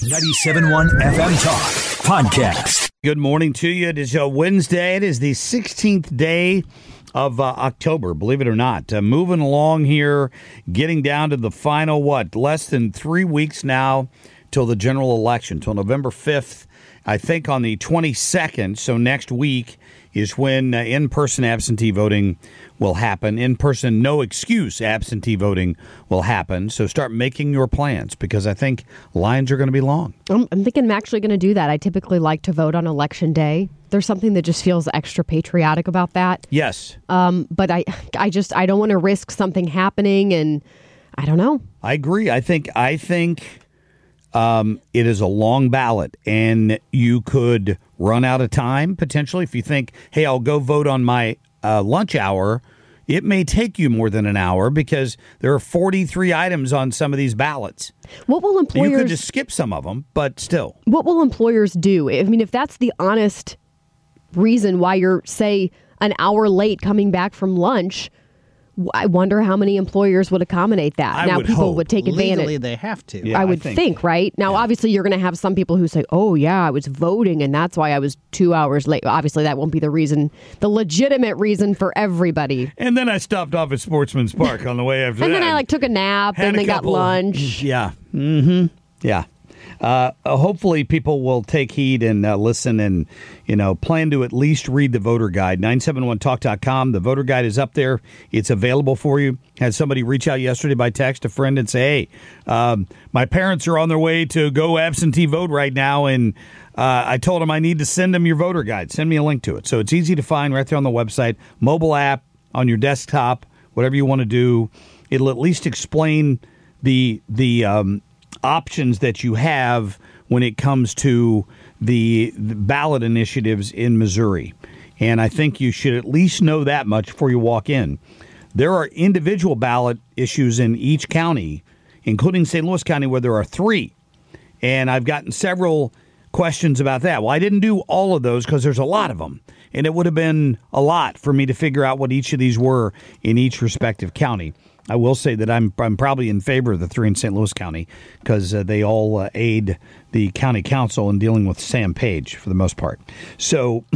97.1 FM Talk Podcast. Good morning to you. It is Wednesday. It is the 16th day of October, believe it or not. Moving along here, getting down to the final, less than 3 weeks now till the general election, till November 5th. I think on the 22nd, so next week, is when in-person absentee voting will happen. In-person, no excuse absentee voting will happen. So start making your plans because I think lines are going to be long. I'm thinking I'm actually going to do that. I typically like to vote on Election Day. There's something that just feels extra patriotic about that. Yes. But I don't want to risk something happening, and I don't know. I agree. I think it is a long ballot, and you could run out of time potentially if you think, hey, I'll go vote on my lunch hour. It may take you more than an hour because there are 43 items on some of these ballots. What will employers... You could just skip some of them, but still. What will employers do? I mean, if that's the honest reason why you're, say, an hour late coming back from lunch, I wonder how many employers would accommodate that. Now, people would take advantage. Legally, they have to. Yeah, I would think, right? Now, obviously, you're going to have some people who say, oh, yeah, I was voting, and that's why I was 2 hours late. Obviously, that won't be the reason, the legitimate reason for everybody. And then I stopped off at Sportsman's Park on the way after that. And then I took a nap, and then got lunch. Yeah. Mm-hmm. Yeah. Hopefully people will take heed and listen and, plan to at least read the voter guide. 971talk.com. The voter guide is up there. It's available for you. Had somebody reach out yesterday by text, a friend, and say, hey, my parents are on their way to go absentee vote right now, and I told them I need to send them your voter guide. Send me a link to it. So it's easy to find right there on the website, mobile app, on your desktop, whatever you want to do. It'll at least explain the options that you have when it comes to the ballot initiatives in Missouri. And I think you should at least know that much before you walk in. There are individual ballot issues in each county, including St. Louis County, where there are 3. And I've gotten several questions about that. Well, I didn't do all of those because there's a lot of them. And it would have been a lot for me to figure out what each of these were in each respective county. I will say that I'm probably in favor of the 3 in St. Louis County because they all aid the county council in dealing with Sam Page for the most part. So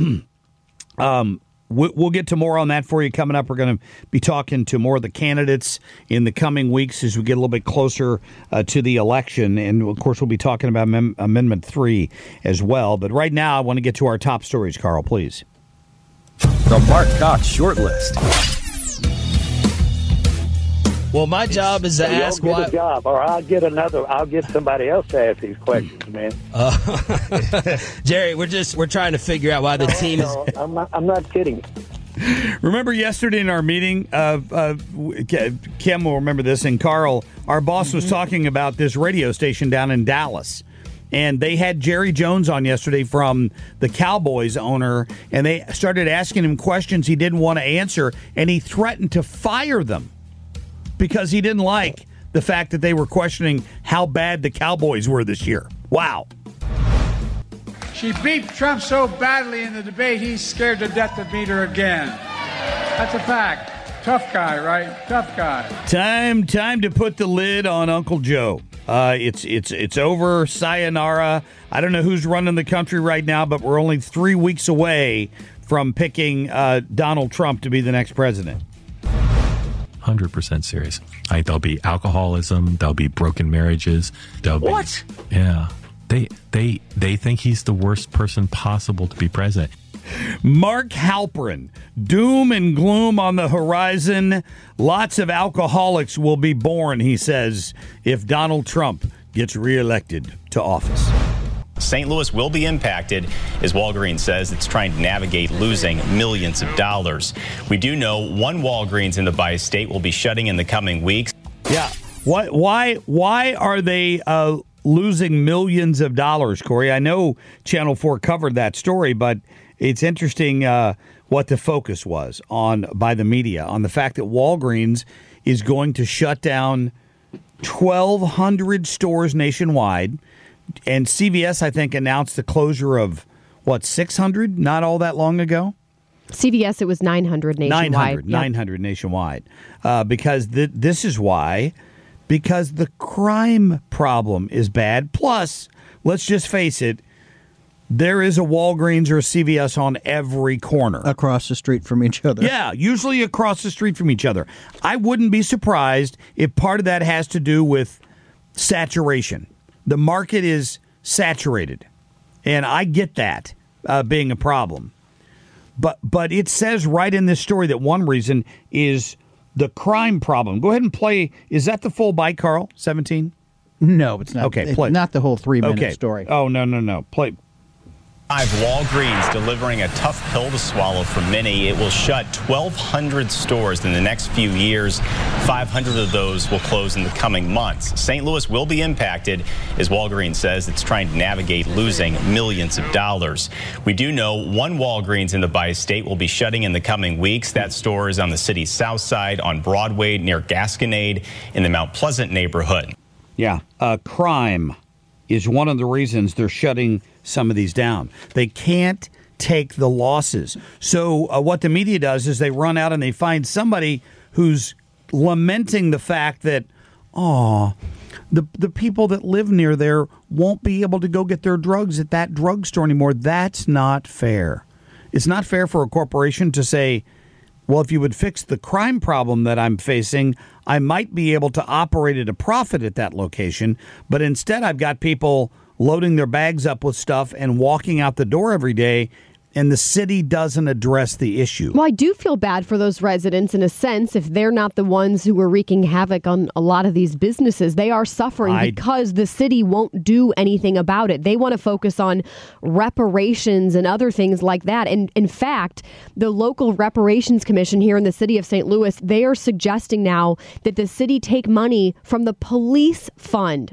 we'll get to more on that for you coming up. We're going to be talking to more of the candidates in the coming weeks as we get a little bit closer to the election. And, of course, we'll be talking about Amendment 3 as well. But right now I want to get to our top stories, Carl, please. The Mark Cox Shortlist. Well, my job is to ask why. Get a job, or I'll get somebody else to ask these questions, man. Jerry, we're trying to figure out why the team is. I'm not kidding. Remember yesterday in our meeting, Kim will remember this, and Carl, our boss was talking about this radio station down in Dallas. And they had Jerry Jones on yesterday from the Cowboys owner, and they started asking him questions he didn't want to answer, and he threatened to fire them because he didn't like the fact that they were questioning how bad the Cowboys were this year. Wow. She beat Trump so badly in the debate, he's scared to death to beat her again. That's a fact. Tough guy, right? Tough guy. Time to put the lid on Uncle Joe. It's over. Sayonara. I don't know who's running the country right now, but we're only 3 weeks away from picking Donald Trump to be the next president. 100% serious. There'll be alcoholism. There'll be broken marriages. What? Yeah. They think he's the worst person possible to be president. Mark Halperin, doom and gloom on the horizon. Lots of alcoholics will be born, he says, if Donald Trump gets reelected to office. St. Louis will be impacted, as Walgreens says it's trying to navigate losing millions of dollars. We do know one Walgreens in the bi-state will be shutting in the coming weeks. Yeah. Why are they losing millions of dollars, Corey? I know Channel 4 covered that story, but it's interesting what the focus was on by the media on the fact that Walgreens is going to shut down 1,200 stores nationwide. And CVS, I think, announced the closure of, 600 not all that long ago? CVS, it was 900 nationwide. 900 nationwide. Because this is why. Because the crime problem is bad. Plus, let's just face it, there is a Walgreens or a CVS on every corner. Across the street from each other. Yeah, usually across the street from each other. I wouldn't be surprised if part of that has to do with saturation. The market is saturated, and I get that being a problem. But it says right in this story that one reason is the crime problem. Go ahead and play. Is that the full bite, Carl? 17? No, it's not. Okay, play. Not the whole 3-minute story. Oh, no. Play. Walgreens delivering a tough pill to swallow for many. It will shut 1,200 stores in the next few years. 500 of those will close in the coming months. St. Louis will be impacted, as Walgreens says it's trying to navigate losing millions of dollars. We do know one Walgreens in the bi-state will be shutting in the coming weeks. That store is on the city's south side on Broadway near Gasconade in the Mount Pleasant neighborhood. Yeah, crime is one of the reasons they're shutting some of these down. They can't take the losses. So what the media does is they run out and they find somebody who's lamenting the fact that, the people that live near there won't be able to go get their drugs at that drugstore anymore. That's not fair. It's not fair for a corporation to say, well, if you would fix the crime problem that I'm facing, I might be able to operate at a profit at that location. But instead, I've got people loading their bags up with stuff and walking out the door every day, and the city doesn't address the issue. Well, I do feel bad for those residents in a sense if they're not the ones who are wreaking havoc on a lot of these businesses. They are suffering because the city won't do anything about it. They want to focus on reparations and other things like that. And in fact, the local reparations commission here in the city of St. Louis, they are suggesting now that the city take money from the police fund,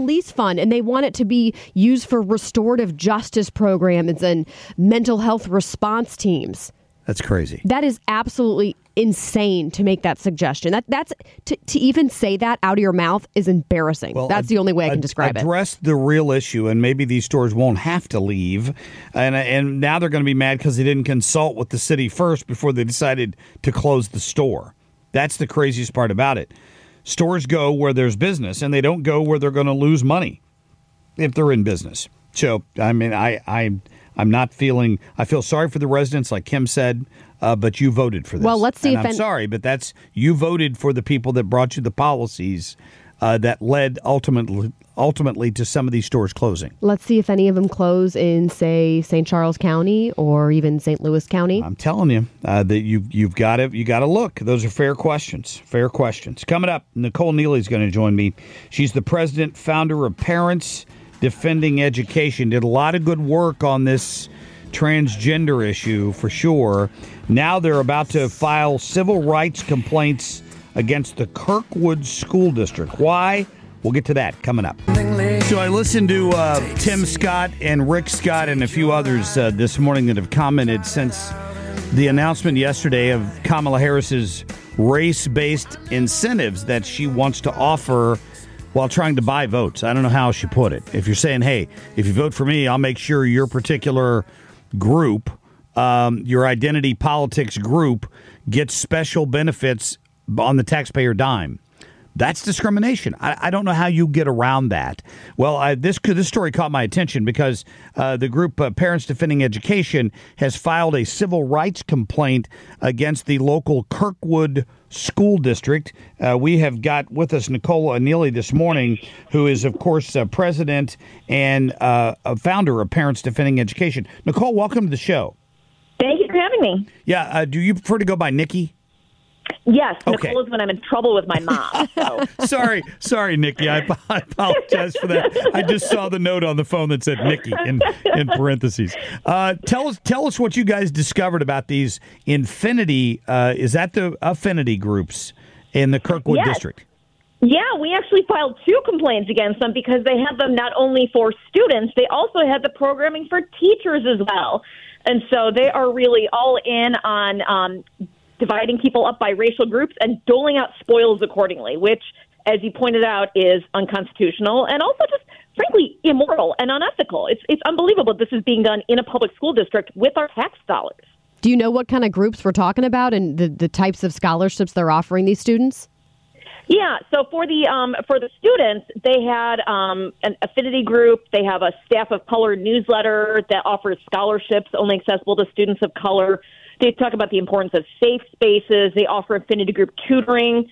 and they want it to be used for restorative justice programs and mental health response teams. That's crazy. That is absolutely insane to make that suggestion. That's to even say that out of your mouth is embarrassing. Well, that's the only way I can describe it. Address the real issue, and maybe these stores won't have to leave. And now they're going to be mad because they didn't consult with the city first before they decided to close the store. That's the craziest part about it. Stores go where there's business, and they don't go where they're going to lose money if they're in business. So, I mean, I'm not feeling. I feel sorry for the residents, like Kim said, but you voted for this. Well, let's see. I'm sorry, but you voted for the people that brought you the policies that led ultimately to some of these stores closing. Let's see if any of them close in, say, St. Charles County or even St. Louis County. I'm telling you that you've got to look. Those are fair questions. Fair questions. Coming up, Nicole Neely is going to join me. She's the president, founder of Parents Defending Education. Did a lot of good work on this transgender issue for sure. Now they're about to file civil rights complaints against the Kirkwood School District. Why? We'll get to that coming up. So I listened to Tim Scott and Rick Scott and a few others this morning that have commented since the announcement yesterday of Kamala Harris's race-based incentives that she wants to offer while trying to buy votes. I don't know how she put it. If you're saying, hey, if you vote for me, I'll make sure your particular group, your identity politics group, gets special benefits on the taxpayer dime. That's discrimination. I don't know how you get around that. Well, this story caught my attention because the group Parents Defending Education has filed a civil rights complaint against the local Kirkwood School District. We have got with us Nicole Neely this morning, who is, of course, president and a founder of Parents Defending Education. Nicole, welcome to the show. Thank you for having me. Yeah. Do you prefer to go by Nikki? Yes, okay. Nicole is when I'm in trouble with my mom. So. Sorry, Nikki. I apologize for that. I just saw the note on the phone that said Nikki in parentheses. Tell us what you guys discovered about these Infinity. Is that the affinity groups in the Kirkwood district? Yeah, we actually filed 2 complaints against them because they have them not only for students, they also have the programming for teachers as well. And so they are really all in on dividing people up by racial groups and doling out spoils accordingly, which, as you pointed out, is unconstitutional and also just, frankly, immoral and unethical. It's unbelievable this is being done in a public school district with our tax dollars. Do you know what kind of groups we're talking about and the types of scholarships they're offering these students? Yeah, so for the students, they had an affinity group. They have a Staff of Color newsletter that offers scholarships only accessible to students of color. They talk about the importance of safe spaces. They offer affinity group tutoring.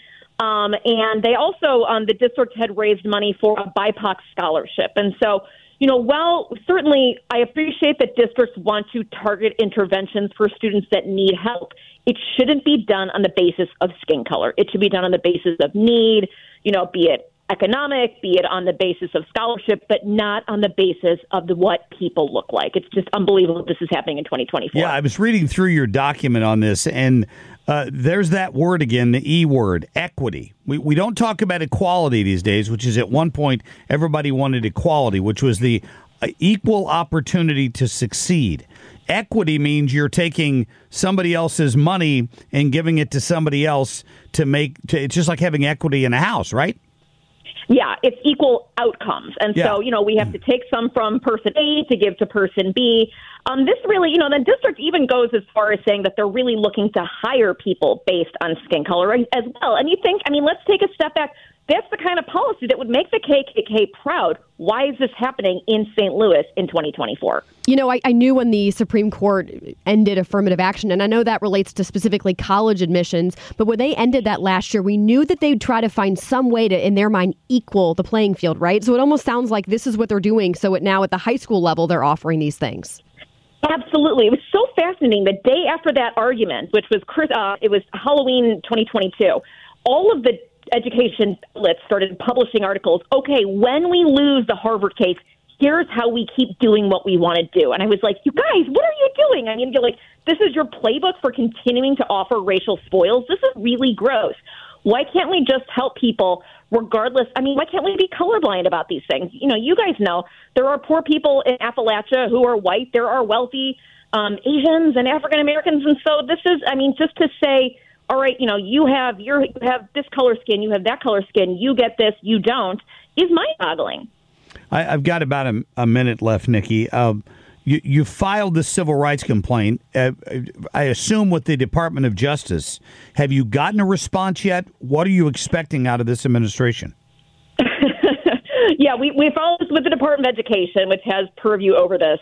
And they also, the district had raised money for a BIPOC scholarship. And so, while certainly I appreciate that districts want to target interventions for students that need help, it shouldn't be done on the basis of skin color. It should be done on the basis of need, be it economic, be it on the basis of scholarship, but not on the basis of what people look like. It's just unbelievable this is happening in 2024. Yeah, I was reading through your document on this, and there's that word again, the E word, equity. We don't talk about equality these days, which is at one point everybody wanted equality, which was the equal opportunity to succeed. Equity means you're taking somebody else's money and giving it to somebody else it's just like having equity in a house, right? Yeah, it's equal outcomes. And so, we have to take some from person A to give to person B. This really, the district even goes as far as saying that they're really looking to hire people based on skin color as well. And you think, let's take a step back. That's the kind of policy that would make the KKK proud. Why is this happening in St. Louis in 2024? I knew when the Supreme Court ended affirmative action, and I know that relates to specifically college admissions, but when they ended that last year, we knew that they'd try to find some way to, in their mind, equal the playing field, right? So it almost sounds like this is what they're doing. So now at the high school level, they're offering these things. Absolutely. It was so fascinating. The day after that argument, which was it was Halloween 2022, all of the education outlets started publishing articles. Okay, when we lose the Harvard case, here's how we keep doing what we want to do. And I was like, you guys, what are you doing? You're like, this is your playbook for continuing to offer racial spoils? This is really gross. Why can't we just help people regardless? Why can't we be colorblind about these things? You guys know there are poor people in Appalachia who are white. There are wealthy Asians and African Americans. And so this is, just to say, all right, you have this color skin, you have that color skin, you get this, you don't, is mind-boggling. I've got about a minute left, Nikki. You filed the civil rights complaint, I assume with the Department of Justice. Have you gotten a response yet? What are you expecting out of this administration? Yeah, we filed this with the Department of Education, which has purview over this.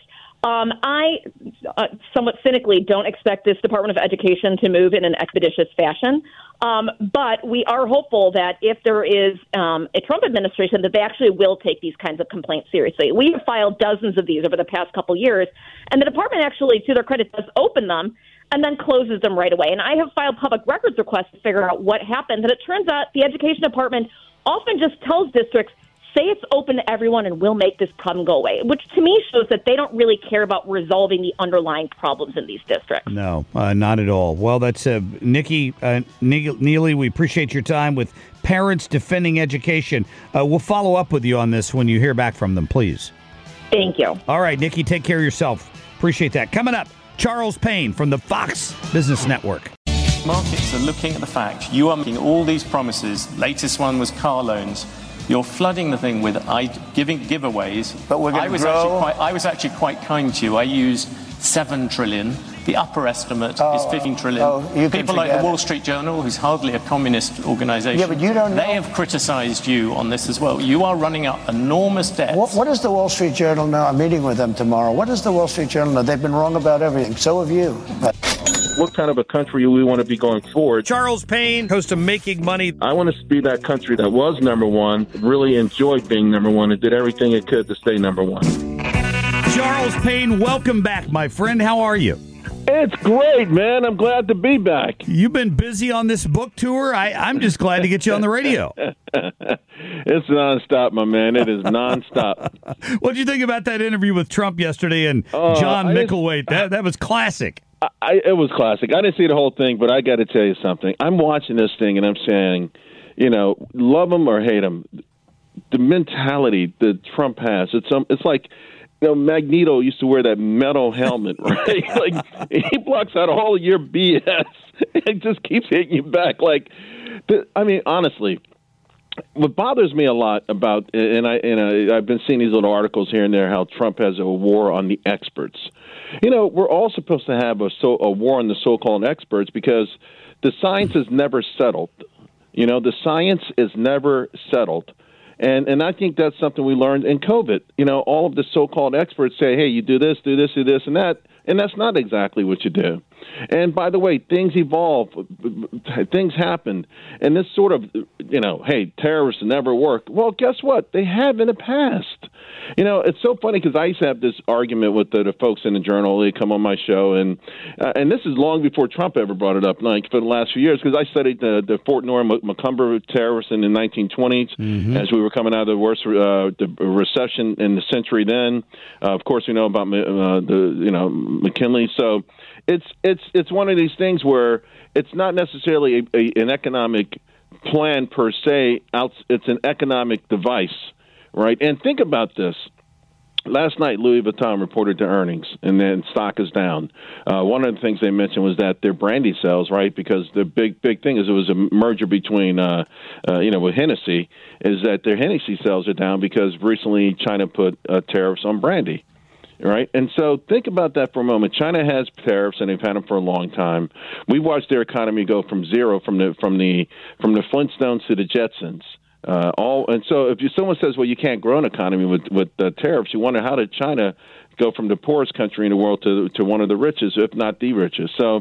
I somewhat cynically don't expect this Department of Education to move in an expeditious fashion. But we are hopeful that if there is a Trump administration, that they actually will take these kinds of complaints seriously. We have filed dozens of these over the past couple years, and the department actually, to their credit, does open them and then closes them right away. And I have filed public records requests to figure out what happens. And it turns out the Education Department often just tells districts, say it's open to everyone and we'll make this problem go away, which to me shows that they don't really care about resolving the underlying problems in these districts. No, not at all. Well, that's Nikki Neely. We appreciate your time with Parents Defending Education. We'll follow up with you on this when you hear back from them, please. Thank you. All right, Nikki, take care of yourself. Appreciate that. Coming up, Charles Payne from the Fox Business Network. Markets are looking at the fact you are making all these promises. Latest one was car loans. You're flooding the thing with giving giveaways. But we're going to grow. I was actually quite kind to you. I used 7 trillion. The upper estimate is 15 trillion. People like the Wall Street Journal, who's hardly a communist organization, yeah, but you don't know. They have criticized you on this as well. You are running up enormous debts. What does the Wall Street Journal know? I'm meeting with them tomorrow. What does the Wall Street Journal know? They've been wrong about everything. So have you. What kind of a country we want to be going forward. Charles Payne, host of Making Money. I want to be that country that was number one, really enjoyed being number one, and did everything it could to stay number one. Charles Payne, welcome back, my friend. How are you? It's great, man. I'm glad to be back. You've been busy on this book tour. I'm just glad to get you on the radio. It's nonstop, my man. It is nonstop. What did you think about that interview with Trump yesterday and John Micklethwait? That was classic. It was classic. I didn't see the whole thing, but I got to tell you something. I'm watching this thing, and I'm saying, love him or hate him, the mentality that Trump has, it's like, Magneto used to wear that metal helmet, right? Like, he blocks out all your BS and just keeps hitting you back. Honestly, what bothers me a lot about, and I've been seeing these little articles here and there, how Trump has a war on the experts. We're all supposed to have a war on the so-called experts because the science is never settled. You know, the science is never settled. And I think that's something we learned in COVID. You know, all of the so-called experts say, hey, you do this, and that. And that's not exactly what you do. And by the way, things evolve, things happen. And this sort of, you know, hey, terrorists never work. Well, guess what? They have in the past. You know, it's so funny because I used to have this argument with the folks in the Journal. They come on my show, and this is long before Trump ever brought it up, like for the last few years, because I studied the Fort North-Macomber terrorists in the 1920s as we were coming out of the worst the recession in the century then. Of course, we know about McKinley. So it's one of these things where it's not necessarily an economic plan per se. It's an economic device, right? And think about this. Last night, Louis Vuitton reported their earnings, and then stock is down. One of the things they mentioned was that their brandy sales, right, because the big thing is it was a merger between, with Hennessy, is that their Hennessy sales are down because recently China put tariffs on brandy. Right, and so think about that for a moment. China has tariffs, and they've had them for a long time. We've watched their economy go from zero, from the Flintstones to the Jetsons. And so, if someone says, "Well, you can't grow an economy with tariffs," you wonder how did China go from the poorest country in the world to one of the richest, if not the richest. So,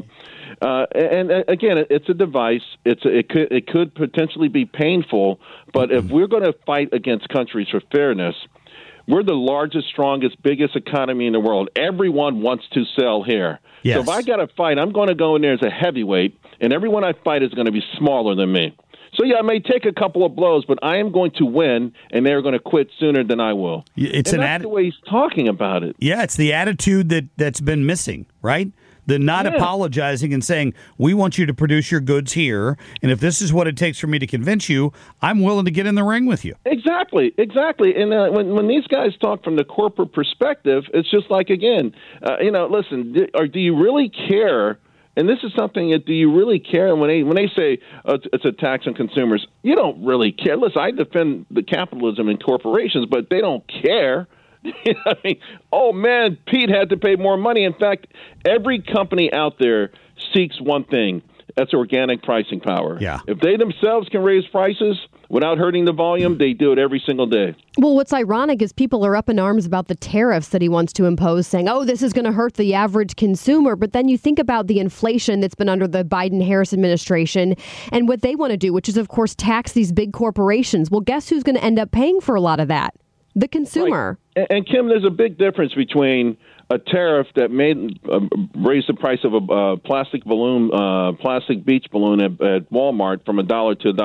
and again, it's a device. It could potentially be painful, but if we're going to fight against countries for fairness. We're the largest, strongest, biggest economy in the world. Everyone wants to sell here. Yes. So if I got to fight, I'm going to go in there as a heavyweight, and everyone I fight is going to be smaller than me. So, yeah, I may take a couple of blows, but I am going to win, and they're going to quit sooner than I will. That's the way he's talking about it. Yeah, it's the attitude that's been missing, right? The not apologizing and saying, we want you to produce your goods here, and if this is what it takes for me to convince you, I'm willing to get in the ring with you. Exactly. And when these guys talk from the corporate perspective, it's just like, again, listen, do you really care? And this is something that do you really care? And when they say it's a tax on consumers, you don't really care. Listen, I defend the capitalism in corporations, but they don't care. I mean, oh, man, Pete had to pay more money. In fact, every company out there seeks one thing. That's organic pricing power. Yeah. If they themselves can raise prices without hurting the volume, they do it every single day. Well, what's ironic is people are up in arms about the tariffs that he wants to impose, saying, oh, this is going to hurt the average consumer. But then you think about the inflation that's been under the Biden-Harris administration and what they want to do, which is, of course, tax these big corporations. Well, guess who's going to end up paying for a lot of that? The consumer. Right. And Kim, there's a big difference between a tariff that may raise the price of a plastic beach balloon at Walmart from $1 to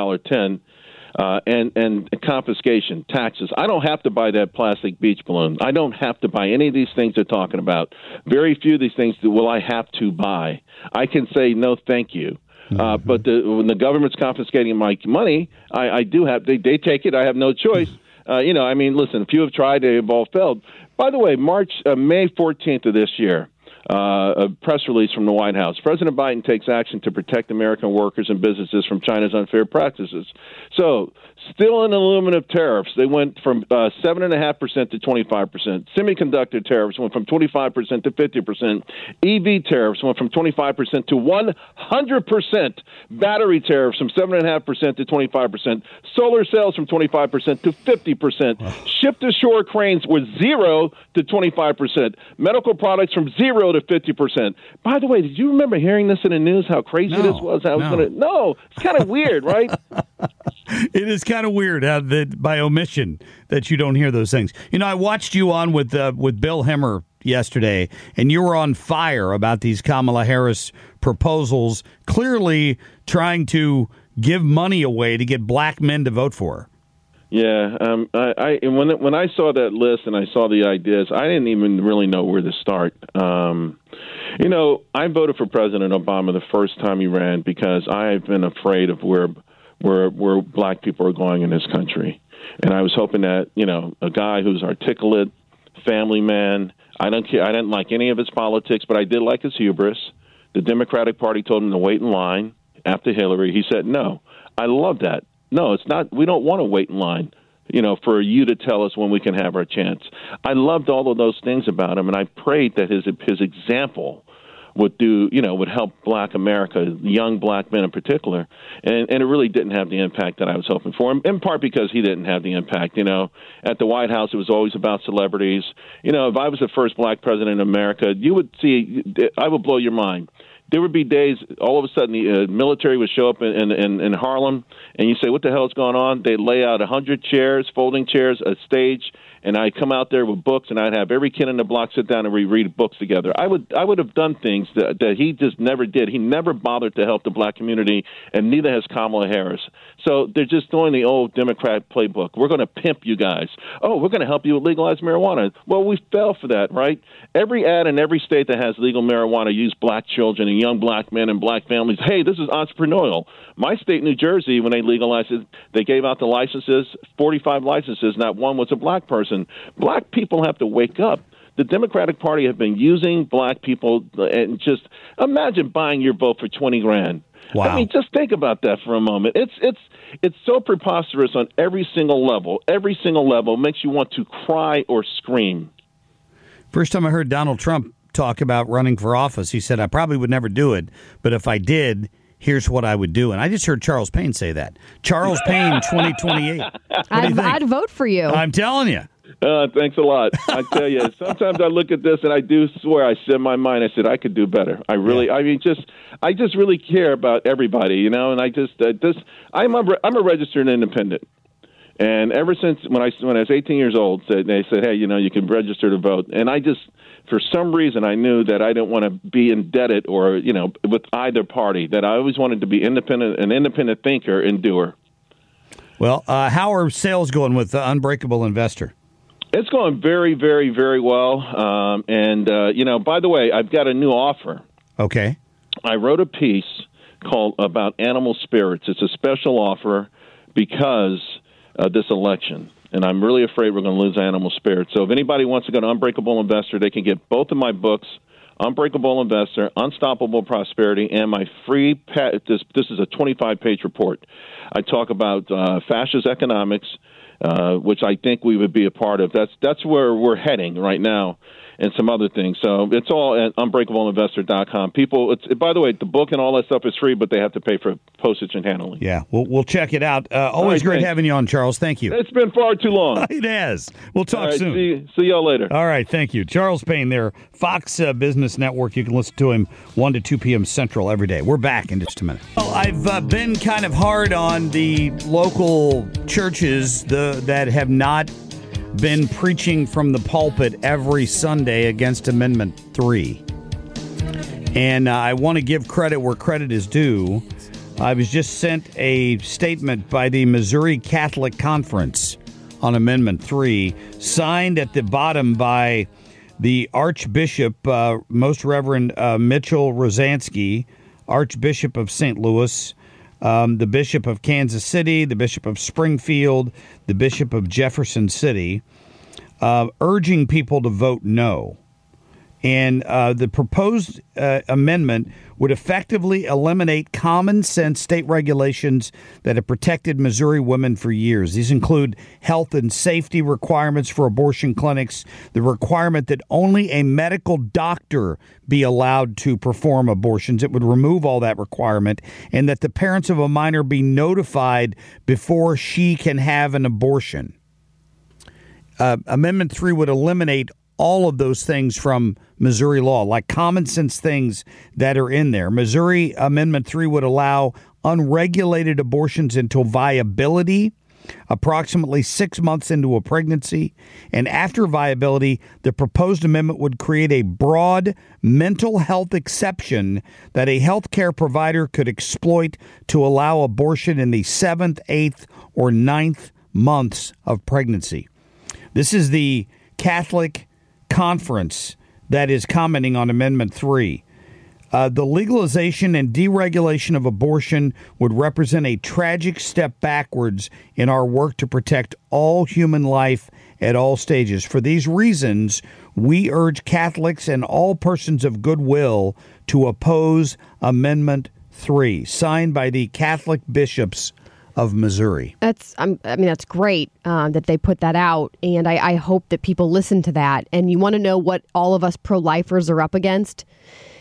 $1.10, and confiscation, taxes. I don't have to buy that plastic beach balloon. I don't have to buy any of these things they're talking about. Very few of these things will I have to buy. I can say no, thank you. But when the government's confiscating my money, I do have. They take it. I have no choice. Listen, if you have tried, they have all failed. By the way, May 14th of this year, a press release from the White House. President Biden takes action to protect American workers and businesses from China's unfair practices. So, still in aluminum tariffs, they went from 7.5% to 25%. Semiconductor tariffs went from 25% to 50%. EV tariffs went from 25% to 100%. Battery tariffs from 7.5% to 25%. Solar cells from 25% to 50%. Ship-to-shore cranes were 0 to 25%. Medical products from 0 to 50%. By the way, did you remember hearing this in the news, how crazy this was? No, it's kind of weird, right? It is kind of weird how that by omission that you don't hear those things. You know, I watched you on with Bill Hemmer yesterday, and you were on fire about these Kamala Harris proposals, clearly trying to give money away to get black men to vote for her. Yeah, when I saw that list and I saw the ideas, I didn't even really know where to start. I voted for President Obama the first time he ran because I've been afraid of where black people are going in this country. And I was hoping that, a guy who's articulate, family man, I didn't like any of his politics, but I did like his hubris. The Democratic Party told him to wait in line after Hillary. He said, no. I love that. No, it's not. We don't want to wait in line, for you to tell us when we can have our chance. I loved all of those things about him, and I prayed that his example would help Black America, young Black men in particular, and it really didn't have the impact that I was hoping for. In part because he didn't have the impact. At the White House, it was always about celebrities. If I was the first Black president in America, you would see. I would blow your mind. There would be days, all of a sudden, the military would show up in Harlem, and you say, what the hell is going on? They'd lay out 100 chairs, folding chairs, a stage, and I'd come out there with books, and I'd have every kid in the block sit down and read books together. I would have done things that he just never did. He never bothered to help the Black community, and neither has Kamala Harris. So they're just doing the old Democrat playbook. We're going to pimp you guys. Oh, we're going to help you with legalized marijuana. Well, we fell for that, right? Every ad in every state that has legal marijuana use Black children and young Black men and Black families. Hey, this is entrepreneurial. My state, New Jersey, when they legalized it, they gave out the licenses, 45 licenses, not one was a Black person. Black people have to wake up. The Democratic Party have been using Black people, and just imagine buying your vote for $20,000. Wow. I mean, just think about that for a moment. It's so preposterous on every single level. Every single level makes you want to cry or scream. First time I heard Donald Trump talk about running for office, he said, I probably would never do it, but if I did, here's what I would do. And I just heard Charles Payne say that. Charles Payne, 2028. I'd vote for you. I'm telling you. Thanks a lot. I tell you, sometimes I look at this and I do swear, I said in my mind, I said, I could do better. I just really care about everybody, and I'm a registered independent. And ever since when I was 18 years old, they said, hey, you can register to vote. And for some reason, I knew that I didn't want to be indebted or, with either party, that I always wanted to be independent, an independent thinker and doer. Well, how are sales going with Unbreakable Investor? It's going very, very, very well. By the way, I've got a new offer. Okay. I wrote a piece called about animal spirits. It's a special offer because of this election. And I'm really afraid we're going to lose animal spirits. So if anybody wants to go to Unbreakable Investor, they can get both of my books, Unbreakable Investor, Unstoppable Prosperity, and my free this is a 25-page report. I talk about fascist economics, which I think we would be a part of. That's where we're heading right now, and some other things. So it's all at unbreakableinvestor.com. People, by the way, the book and all that stuff is free, but they have to pay for postage and handling. Yeah, we'll check it out. Always great having you on, Charles. Thank you. It's been far too long. It has. We'll talk soon. See y'all later. All right, thank you. Charles Payne there, Fox Business Network. You can listen to him 1 to 2 p.m. Central every day. We're back in just a minute. Well, I've been kind of hard on the local churches that have not been preaching from the pulpit every Sunday against Amendment 3. And I want to give credit where credit is due. I was just sent a statement by the Missouri Catholic Conference on Amendment 3, signed at the bottom by the Archbishop, Most Reverend Mitchell Rosansky, Archbishop of St. Louis, the Bishop of Kansas City, the Bishop of Springfield, the Bishop of Jefferson City, urging people to vote no. And the proposed amendment would effectively eliminate common sense state regulations that have protected Missouri women for years. These include health and safety requirements for abortion clinics, the requirement that only a medical doctor be allowed to perform abortions. It would remove all that requirement, and that the parents of a minor be notified before she can have an abortion. Amendment 3 would eliminate all of those things from Missouri law, like common sense things that are in there. Missouri Amendment 3 would allow unregulated abortions until viability, approximately 6 months into a pregnancy. And after viability, the proposed amendment would create a broad mental health exception that a health care provider could exploit to allow abortion in the 7th, 8th, or 9th months of pregnancy. This is the Catholic Conference that is commenting on Amendment 3. The legalization and deregulation of abortion would represent a tragic step backwards in our work to protect all human life at all stages. For these reasons, we urge Catholics and all persons of goodwill to oppose Amendment 3, signed by the Catholic bishops of Missouri. That's great that they put that out, and I hope that people listen to that. And you want to know what all of us pro-lifers are up against?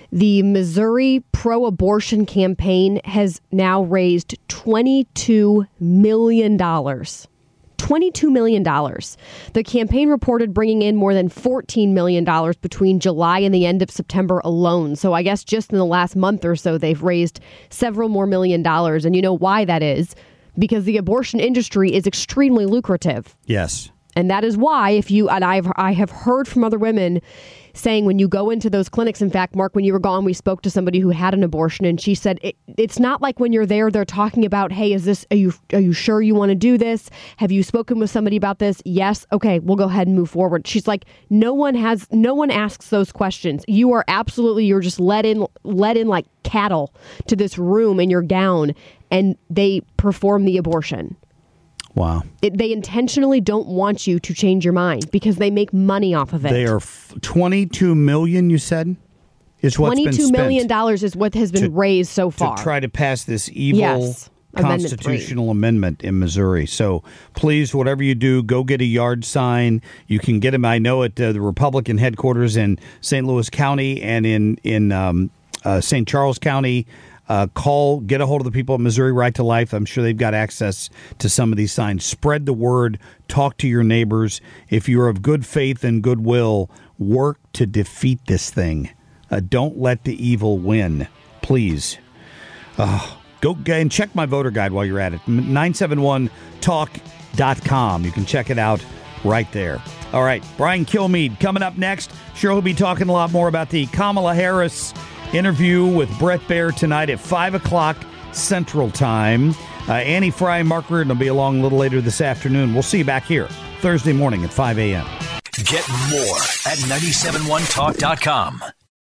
The Missouri pro-abortion campaign has now raised $22 million. $22 million. The campaign reported bringing in more than $14 million between July and the end of September alone. So I guess just in the last month or so, they've raised several more $1 million. And you know why that is? Because the abortion industry is extremely lucrative. Yes. And that is why I have heard from other women saying when you go into those clinics, in fact, Mark, when you were gone, we spoke to somebody who had an abortion, and she said it's not like when you're there, they're talking about, hey, are you sure you want to do this? Have you spoken with somebody about this? Yes. Okay, we'll go ahead and move forward. She's like, no one asks those questions. You're just let in like cattle to this room in your gown, and they perform the abortion. Wow. They intentionally don't want you to change your mind because they make money off of it. They are $22 million, you said? Is what's been spent. $22 million is what has been raised so far. To try to pass this evil constitutional amendment in Missouri. So please, whatever you do, go get a yard sign. You can get them, I know, at the Republican headquarters in St. Louis County and in St. Charles County. Get a hold of the people at Missouri Right to Life. I'm sure they've got access to some of these signs. Spread the word. Talk to your neighbors. If you're of good faith and goodwill, work to defeat this thing. Don't let the evil win, please. Go and check my voter guide while you're at it. 971talk.com. You can check it out right there. All right, Brian Kilmeade coming up next. Sure, he'll be talking a lot more about the Kamala Harris interview with Bret Baier tonight at 5 o'clock Central Time. Annie Fry and Mark Reardon will be along a little later this afternoon. We'll see you back here Thursday morning at 5 a.m. Get more at 971talk.com.